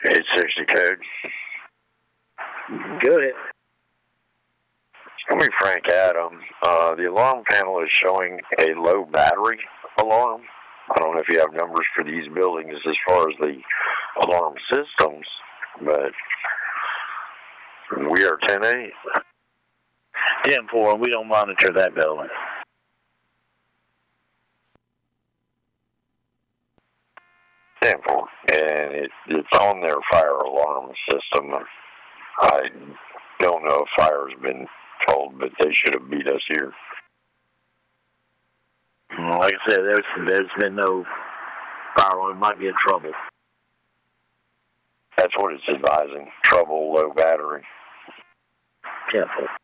860 code. Go ahead. It's going to be Frank Adam. The alarm panel is showing a low battery alarm. I don't know if you have numbers for these buildings as far as the alarm systems, but we are 10-8. 10-4, we don't monitor that building. 10-4, and it's on their fire alarm system. I don't know if fire has been told, but they should have beat us here. Like I said, there's been no fire alarm. Might be in trouble. That's what it's advising. Trouble, low battery. 10-4.